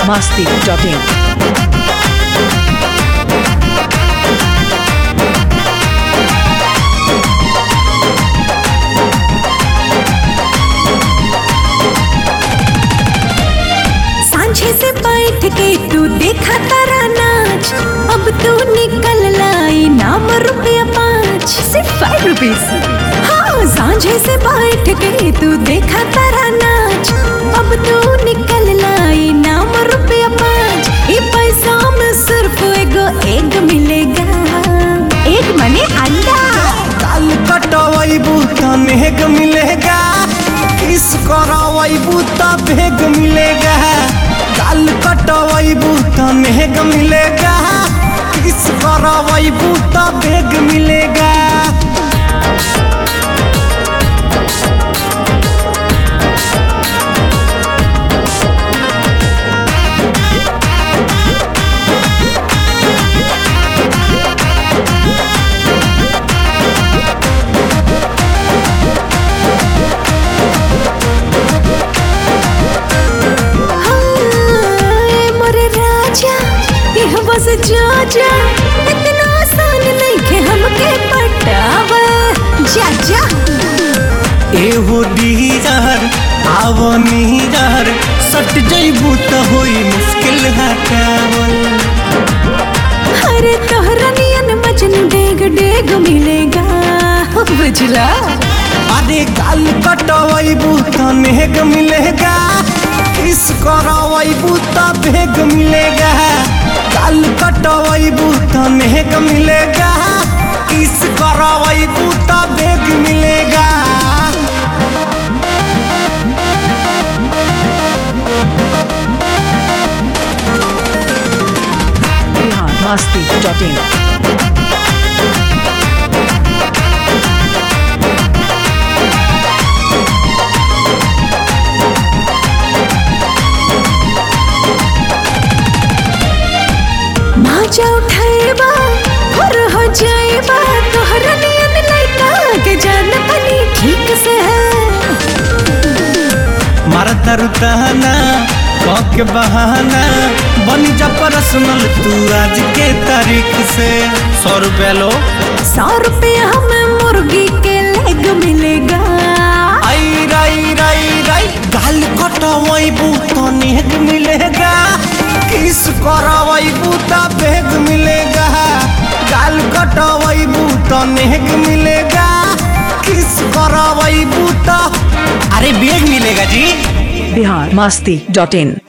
biharmasti.in सांझे से बैठ के तू देखा तारा नाच, अब तू निकल लाई नाम रुपया 5 सिर्फ 5 रुपीज। हाँ सांझे से बैठ के तू देखा तारा नाच, अब तू निकल लाई नाम रुपया 5। ये पैसा में सिर्फ एगो एग मिलेगा, एग मने अंडा। काल कटवैबू त मेघ मिलेगा, किस करवैबू त भेग मिलेगा। काल कटवैबू त मेघ मिलेगा, किस करवैबू त भेग मिलेगा। बस जा इतना आसान नहीं के हमके पटावा जा जा। एहो डीजर आवो नीजर, सट जइबू त होई मुश्किल हटावल। अरे तोहरा नियन मजनू डेग डेग मिलेगा बुझला। अरे गाल कटवैबू त मेघ मिलेगा, किस करवैबू त भेग मिलेगा। गाल कटवैबू त मेघ मिलेगा, किस करवैबू त भेग मिलेगा। biharmasti.in माजा उठाएबा और हो जाएबा, तोहरा नियन लइका के जान पनी ठीक से है। मारता रुताना के बहाना, बन जा पर्सनल तू आज के तारीख से। 100 रुपया लो। 100 रुपया हमें मुर्गी के लेग मिलेगा। आई राई राई राई गाल कटवैबू त नेग मिलेगा, किस करवैबू त भेग मिलेगा। गाल कटवैबू त नेग मिलेगा, किस करवैबू त अरे भेग मिलेगा जी। biharmasti.in